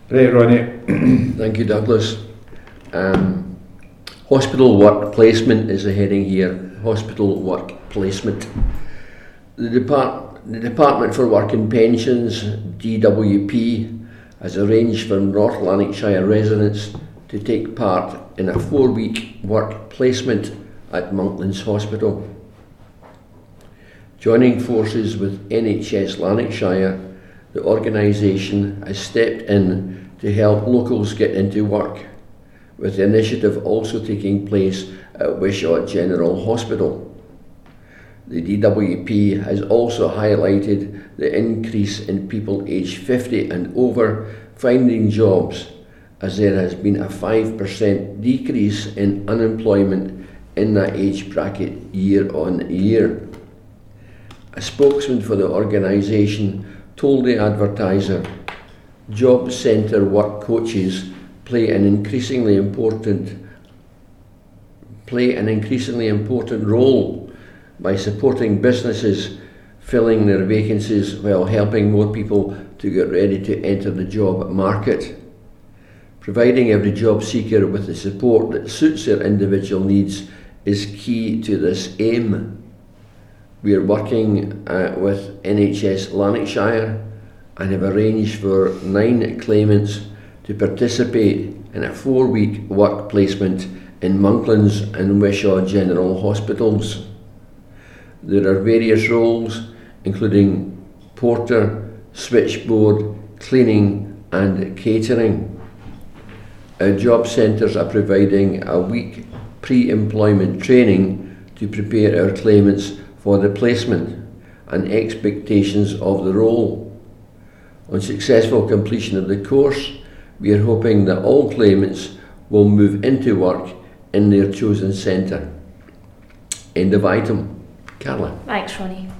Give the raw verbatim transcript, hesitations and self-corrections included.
Right, Ronnie. Thank you, Douglas. Um, hospital work placement is the heading here. Hospital work placement. The, Depart- the Department for Work and Pensions, D W P, has arranged for North Lanarkshire residents to take part in a four-week work placement at Monklands Hospital. Joining forces with N H S Lanarkshire, the organisation has stepped in to help locals get into work, with the initiative also taking place at Wishaw General Hospital. The D W P has also highlighted the increase in people aged fifty and over finding jobs, as there has been a five percent decrease in unemployment in that age bracket year on year. A spokesman for the organisation told the Advertiser, job centre work coaches play an increasingly important play an increasingly important role by supporting businesses filling their vacancies while helping more people to get ready to enter the job market. Providing every job seeker with the support that suits their individual needs is key to this aim. We are working uh, with N H S Lanarkshire and have arranged for nine claimants to participate in a four-week work placement in Monklands and Wishaw General Hospitals. There are various roles, including porter, switchboard, cleaning and catering. Our job centres are providing a week pre-employment training to prepare our claimants for the placement and expectations of the role. On successful completion of the course, we are hoping that all claimants will move into work in their chosen centre. End of item. Carla. Thanks, Ronnie.